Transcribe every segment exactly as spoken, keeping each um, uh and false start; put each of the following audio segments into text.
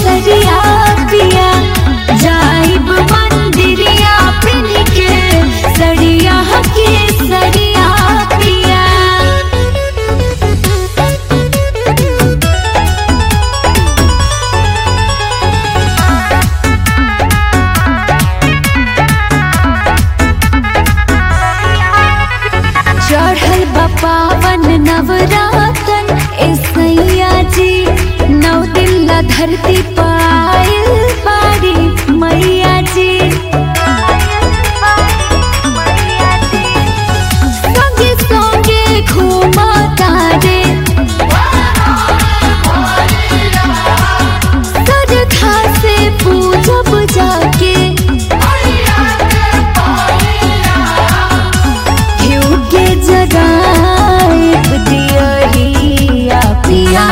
सरिया पिया जाइब मंदिरिया पिन के सरिया के सरिया पिया। चढ़ल बा पावन नवरातन ए सैया जी नौ दिन ला धरती पायल बारी मैया जी। संगे संगे घूमा तारे श्रद्धा से पूजब जाके घिउ के जगाइब दियरिया पिया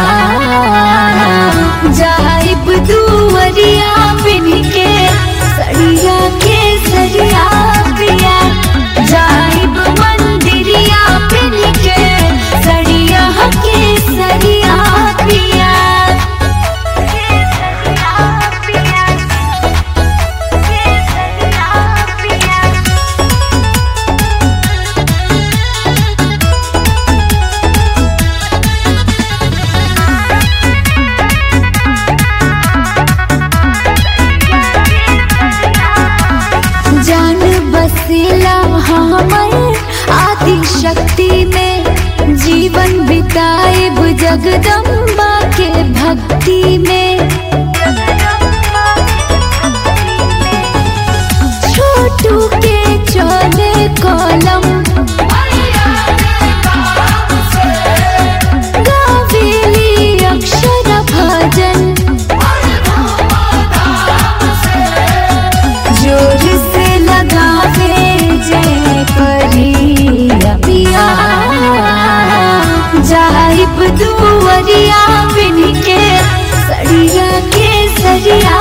जाइब दुवरिया बिन के सरिया के सरिया पिया जाइब मंदिरिया बिन के सरिया के सरिया पिया। जान बसेला हमर आदि शक्ति में जीवन बिताएब जगदम्बा के भक्ति में। छोटू के चले कलम गावेली अक्षर भजन जोर से लगावे जय करिया पिया जाइब दुवरिया बिन के सरिया के सरिया